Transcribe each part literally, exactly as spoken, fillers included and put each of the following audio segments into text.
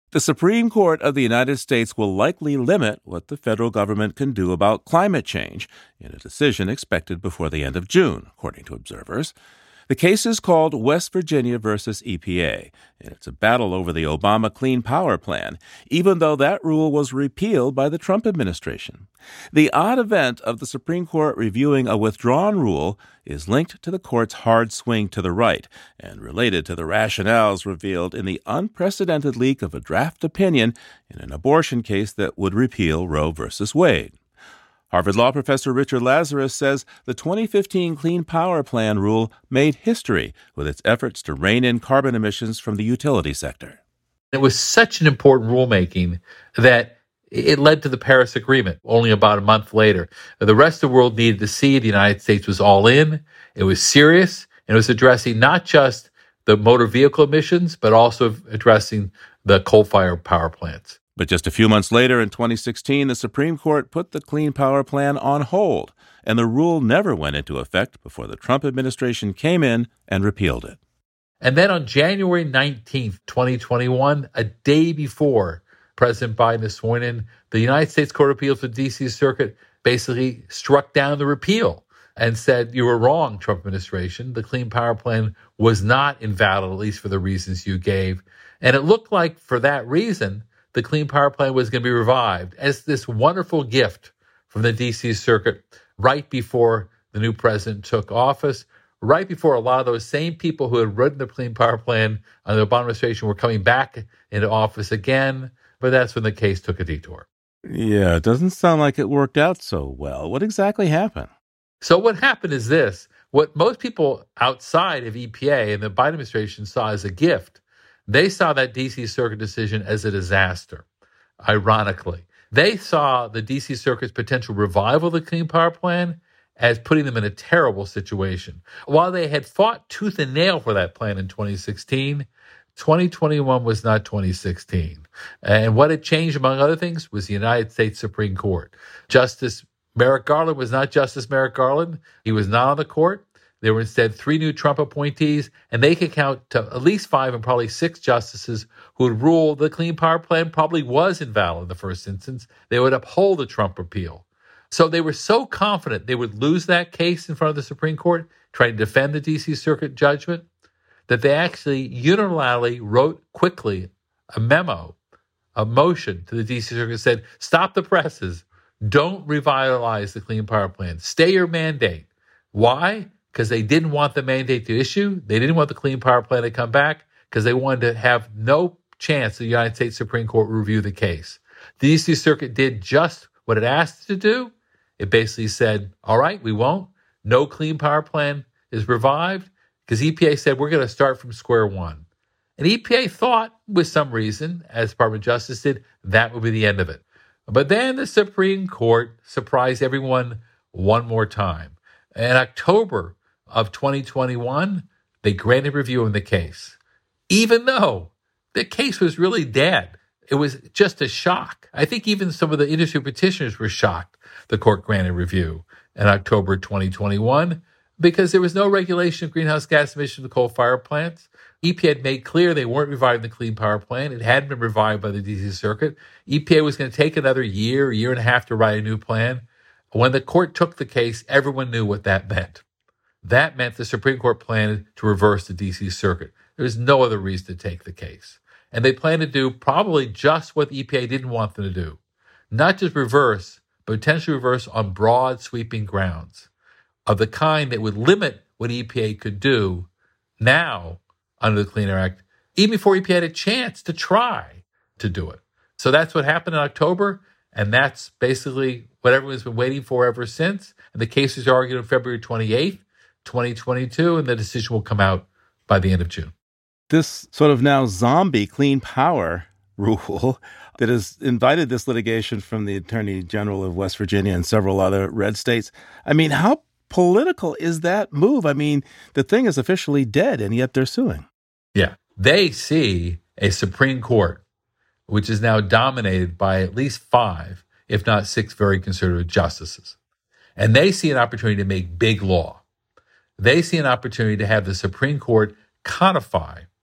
The Supreme Court of the United States will likely limit what the federal government can do about climate change in a decision expected before the end of June, according to observers. The case is called West Virginia versus E P A, and it's a battle over the Obama Clean Power Plan, even though that rule was repealed by the Trump administration. The odd event of the Supreme Court reviewing a withdrawn rule is linked to the court's hard swing to the right and related to the rationales revealed in the unprecedented leak of a draft opinion in an abortion case that would repeal Roe versus Wade. Harvard Law professor Richard Lazarus says the twenty fifteen Clean Power Plan rule made history with its efforts to rein in carbon emissions from the utility sector. It was such an important rulemaking that it led to the Paris Agreement only about a month later. The rest of the world needed to see the United States was all in. It was serious, and it was addressing not just the motor vehicle emissions, but also addressing the coal-fired power plants. But just a few months later, in twenty sixteen, the Supreme Court put the Clean Power Plan on hold, and the rule never went into effect before the Trump administration came in and repealed it. And then on January nineteenth, twenty twenty-one, a day before President Biden is sworn in, the United States Court of Appeals for the D C Circuit basically struck down the repeal and said, you were wrong, Trump administration. The Clean Power Plan was not invalid, at least for the reasons you gave. And it looked like for that reason, the Clean Power Plan was going to be revived as this wonderful gift from the D C Circuit right before the new president took office, right before a lot of those same people who had written the Clean Power Plan under the Obama administration were coming back into office again. But that's when the case took a detour. Yeah, it doesn't sound like it worked out so well. What exactly happened? So what happened is this. What most people outside of E P A and the Biden administration saw as a gift, they saw that D C Circuit decision as a disaster, ironically. They saw the D C Circuit's potential revival of the Clean Power Plan as putting them in a terrible situation. While they had fought tooth and nail for that plan in twenty sixteen, twenty twenty-one was not twenty sixteen. And what had changed, among other things, was the United States Supreme Court. Justice Merrick Garland was not Justice Merrick Garland. He was not on the court. There were instead three new Trump appointees, and they could count to at least five and probably six justices who would rule the Clean Power Plan probably was invalid in the first instance. They would uphold the Trump repeal. So they were so confident they would lose that case in front of the Supreme Court, trying to defend the D C Circuit judgment, that they actually unilaterally wrote quickly a memo, a motion to the D C Circuit that said, stop the presses. Don't revitalize the Clean Power Plan. Stay your mandate. Why? Because they didn't want the mandate to issue. They didn't want the Clean Power Plan to come back because they wanted to have no chance the United States Supreme Court would review the case. The D C Circuit did just what it asked to do. It basically said, all right, we won't. No Clean Power Plan is revived because E P A said we're going to start from square one. And E P A thought, with some reason, as Department of Justice did, that would be the end of it. But then the Supreme Court surprised everyone one more time. In October of twenty twenty-one, they granted review in the case, even though the case was really dead. It was just a shock. I think even some of the industry petitioners were shocked the court granted review in October twenty twenty-one because there was no regulation of greenhouse gas emissions of coal-fired plants. E P A had made clear they weren't reviving the Clean Power Plan. It hadn't been revived by the D C Circuit. E P A was going to take another year, year and a half to write a new plan. When the court took the case, everyone knew what that meant. That meant the Supreme Court planned to reverse the D C Circuit. There was no other reason to take the case. And they planned to do probably just what the E P A didn't want them to do. Not just reverse, but potentially reverse on broad, sweeping grounds of the kind that would limit what E P A could do now under the Clean Air Act, even before E P A had a chance to try to do it. So that's what happened in October, and that's basically what everyone's been waiting for ever since. And the case was argued on February twenty-eighth, twenty twenty-two, and the decision will come out by the end of June. This sort of now zombie clean power rule that has invited this litigation from the Attorney General of West Virginia and several other red states. I mean, how political is that move? I mean, the thing is officially dead, and yet they're suing. Yeah. They see a Supreme Court, which is now dominated by at least five, if not six, very conservative justices. And they see an opportunity to make big law. They see an opportunity to have the Supreme Court codify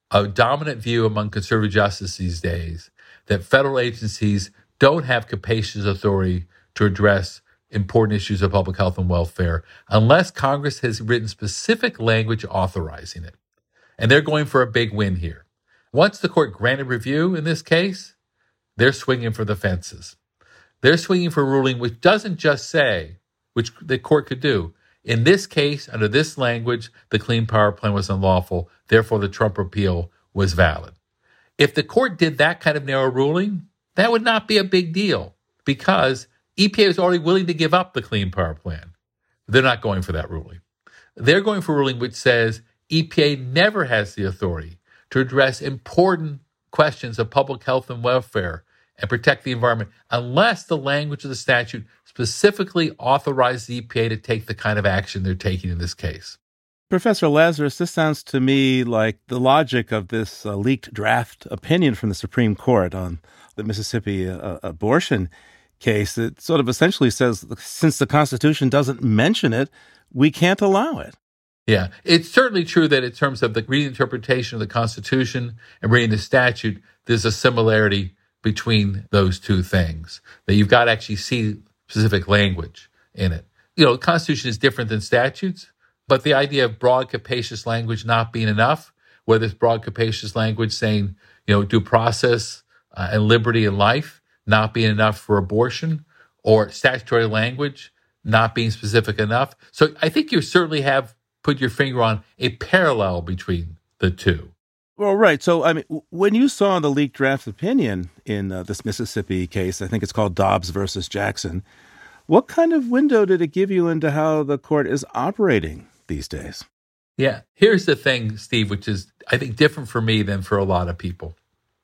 a dominant view among conservative justices these days that federal agencies don't have capacious authority to address important issues of public health and welfare unless Congress has written specific language authorizing it. And they're going for a big win here. Once the court granted review in this case, they're swinging for the fences. They're swinging for a ruling which doesn't just say, which the court could do, in this case, under this language, the Clean Power Plan was unlawful, therefore the Trump repeal was valid. If the court did that kind of narrow ruling, that would not be a big deal because E P A is already willing to give up the Clean Power Plan. They're not going for that ruling. They're going for a ruling which says E P A never has the authority to address important questions of public health and welfare and protect the environment unless the language of the statute specifically authorizes the E P A to take the kind of action they're taking in this case. Professor Lazarus, this sounds to me like the logic of this uh, leaked draft opinion from the Supreme Court on the Mississippi uh, abortion case. It sort of essentially says, since the Constitution doesn't mention it, we can't allow it. Yeah, it's certainly true that in terms of the reinterpretation of the Constitution and reading the statute, there's a similarity between those two things, that you've got to actually see specific language in it. You know, the Constitution is different than statutes, but the idea of broad, capacious language not being enough, whether it's broad, capacious language saying, you know, due process uh, and liberty and life not being enough for abortion, or statutory language not being specific enough. So I think you certainly have put your finger on a parallel between the two. Well, right. So, I mean, when you saw the leaked draft opinion in uh, this Mississippi case, I think it's called Dobbs versus Jackson, what kind of window did it give you into how the court is operating these days? Yeah. Here's the thing, Steve, which is, I think, different for me than for a lot of people.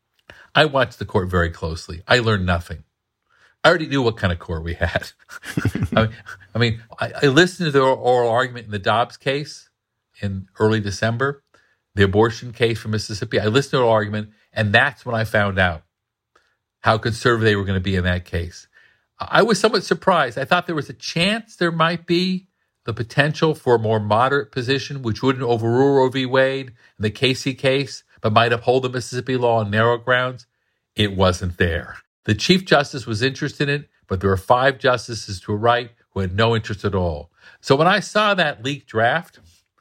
I watched the court very closely. I learned nothing. I already knew what kind of court we had. I mean, I, mean I, I listened to the oral argument in the Dobbs case in early December, the abortion case from Mississippi. I listened to the oral argument, and that's when I found out how conservative they were going to be in that case. I was somewhat surprised. I thought there was a chance there might be the potential for a more moderate position, which wouldn't overrule Roe v. Wade in the Casey case, but might uphold the Mississippi law on narrow grounds. It wasn't there. The Chief Justice was interested in it, but there were five justices to her right who had no interest at all. So when I saw that leaked draft,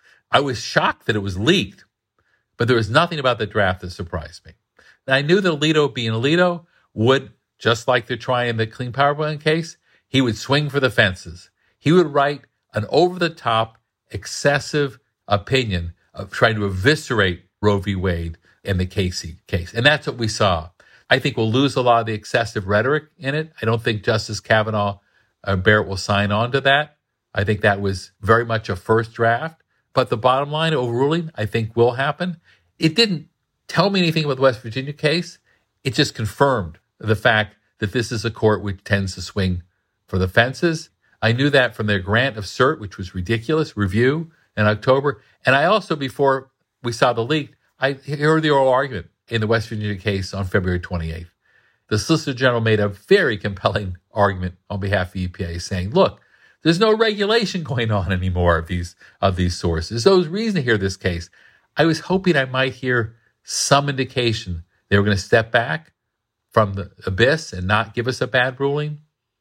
I was shocked that it was leaked, but there was nothing about the draft that surprised me. And I knew that Alito, being Alito, would, just like they're trying in the Clean Power Plan case, he would swing for the fences. He would write an over-the-top, excessive opinion of trying to eviscerate Roe v. Wade in the Casey case. And that's what we saw. I think we'll lose a lot of the excessive rhetoric in it. I don't think Justice Kavanaugh uh, Barrett will sign on to that. I think that was very much a first draft. But the bottom line, overruling, I think will happen. It didn't tell me anything about the West Virginia case. It just confirmed the fact that this is a court which tends to swing for the fences. I knew that from their grant of cert, which was ridiculous, review in October. And I also, before we saw the leak, I heard the oral argument in the West Virginia case on February twenty-eighth. The Solicitor General made a very compelling argument on behalf of the E P A saying, look, there's no regulation going on anymore of these of these sources. So it was reason to hear this case. I was hoping I might hear some indication they were going to step back from the abyss and not give us a bad ruling.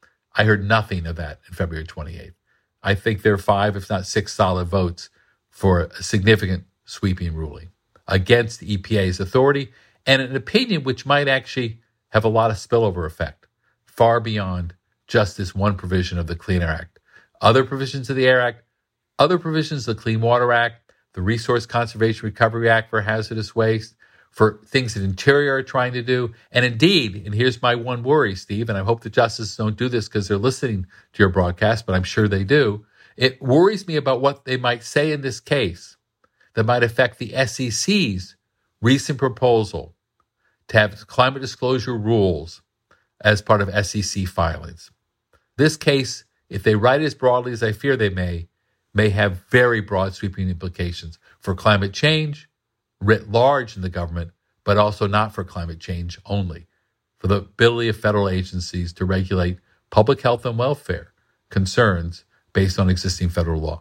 I heard nothing of that in February twenty-eighth. I think there are five, if not six, solid votes for a significant sweeping ruling against the E P A's authority, and an opinion which might actually have a lot of spillover effect, far beyond just this one provision of the Clean Air Act. Other provisions of the Air Act, other provisions of the Clean Water Act, the Resource Conservation Recovery Act for hazardous waste, for things that Interior are trying to do. And indeed, and here's my one worry, Steve, and I hope the justices don't do this because they're listening to your broadcast, but I'm sure they do. It worries me about what they might say in this case that might affect the S E C's recent proposal to have climate disclosure rules as part of S E C filings. This case, if they write it as broadly as I fear they may, may have very broad sweeping implications for climate change, writ large in the government, but also not for climate change only, for the ability of federal agencies to regulate public health and welfare concerns based on existing federal law.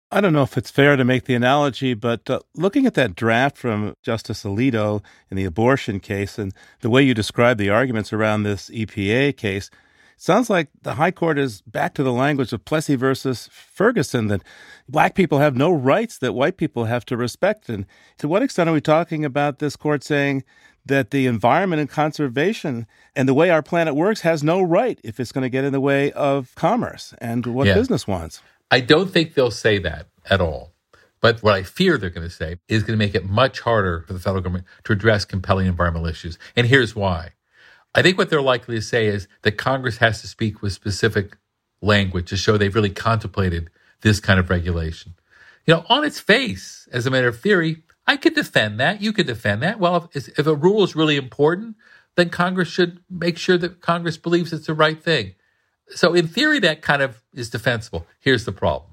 I don't know if it's fair to make the analogy, but uh, looking at that draft from Justice Alito in the abortion case and the way you describe the arguments around this E P A case, sounds like the High Court is back to the language of Plessy versus Ferguson, that black people have no rights that white people have to respect. And to what extent are we talking about this court saying that the environment and conservation and the way our planet works has no right if it's going to get in the way of commerce and what Yeah. business wants? I don't think they'll say that at all. But what I fear they're going to say is going to make it much harder for the federal government to address compelling environmental issues. And here's why. I think what they're likely to say is that Congress has to speak with specific language to show they've really contemplated this kind of regulation. You know, on its face, as a matter of theory, I could defend that. You could defend that. Well, if, if a rule is really important, then Congress should make sure that Congress believes it's the right thing. So in theory, that kind of is defensible. Here's the problem.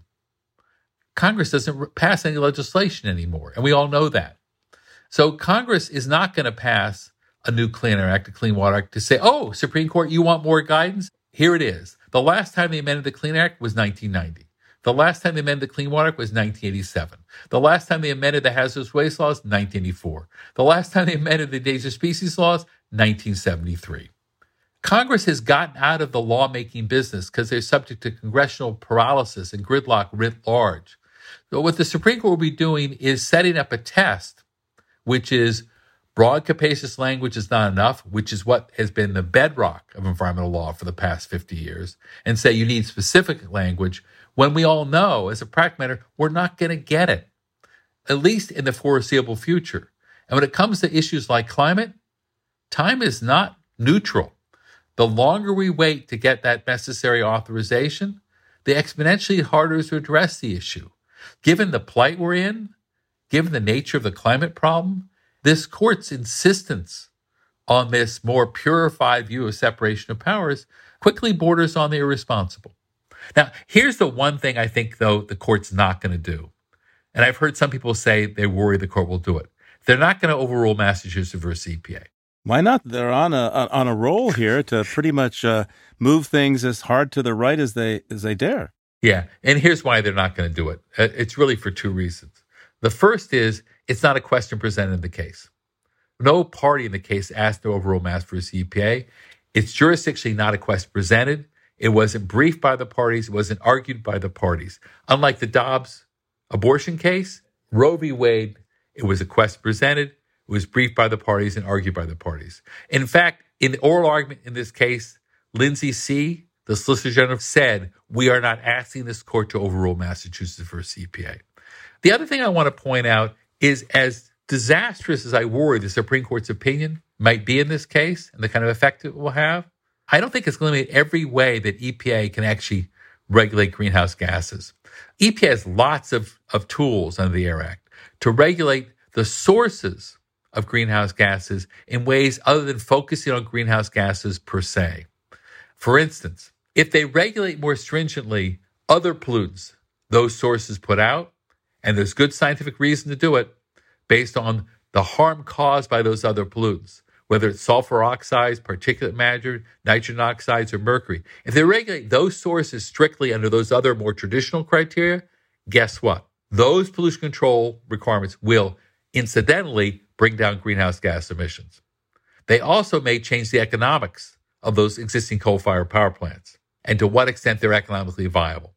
Congress doesn't pass any legislation anymore, and we all know that. So Congress is not going to pass a new Clean Air Act, a Clean Water Act, to say, oh, Supreme Court, you want more guidance? Here it is. The last time they amended the Clean Air Act was nineteen ninety. The last time they amended the Clean Water Act was nineteen eighty-seven. The last time they amended the hazardous waste laws, nineteen eighty-four. The last time they amended the endangered species laws, nineteen seventy-three. Congress has gotten out of the lawmaking business because they're subject to congressional paralysis and gridlock writ large. So what the Supreme Court will be doing is setting up a test, which is broad, capacious language is not enough, which is what has been the bedrock of environmental law for the past fifty years, and say you need specific language when we all know, as a practical matter, we're not going to get it, at least in the foreseeable future. And when it comes to issues like climate, time is not neutral. The longer we wait to get that necessary authorization, the exponentially harder to address the issue. Given the plight we're in, given the nature of the climate problem, this court's insistence on this more purified view of separation of powers quickly borders on the irresponsible. Now, here's the one thing I think, though, the court's not going to do. And I've heard some people say they worry the court will do it. They're not going to overrule Massachusetts versus E P A. Why not? They're on a on a roll here to pretty much uh, move things as hard to the right as they as they dare. Yeah, and here's why they're not going to do it. It's really for two reasons. The first is it's not a question presented in the case. No party in the case asked to overrule Mass versus E P A. It's jurisdictionally not a question presented. It wasn't briefed by the parties. It wasn't argued by the parties. Unlike the Dobbs abortion case, Roe v. Wade, it was a question presented. It was briefed by the parties and argued by the parties. In fact, in the oral argument in this case, Lindsay See., the Solicitor General, said, we are not asking this court to overrule Massachusetts versus E P A. The other thing I want to point out is, as disastrous as I worry the Supreme Court's opinion might be in this case and the kind of effect it will have, I don't think it's going to limit every way that E P A can actually regulate greenhouse gases. E P A has lots of, of tools under the Air Act to regulate the sources of greenhouse gases in ways other than focusing on greenhouse gases per se. For instance, if they regulate more stringently other pollutants those sources put out, and there's good scientific reason to do it based on the harm caused by those other pollutants, whether it's sulfur oxides, particulate matter, nitrogen oxides, or mercury. If they regulate those sources strictly under those other more traditional criteria, guess what? Those pollution control requirements will incidentally bring down greenhouse gas emissions. They also may change the economics of those existing coal-fired power plants and to what extent they're economically viable.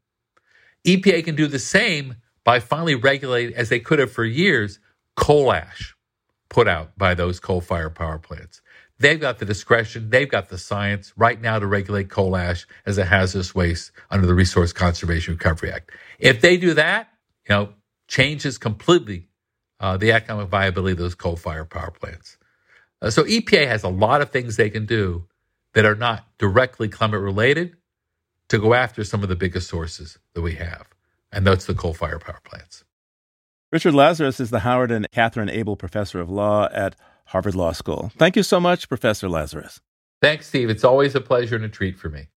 E P A can do the same by finally regulating, as they could have for years, coal ash put out by those coal-fired power plants. They've got the discretion, they've got the science right now to regulate coal ash as a hazardous waste under the Resource Conservation Recovery Act. If they do that, you know, changes completely uh, the economic viability of those coal-fired power plants. Uh, so E P A has a lot of things they can do that are not directly climate-related to go after some of the biggest sources that we have, and that's the coal-fired power plants. Richard Lazarus is the Howard and Catherine Abel Professor of Law at Harvard Law School. Thank you so much, Professor Lazarus. Thanks, Steve. It's always a pleasure and a treat for me.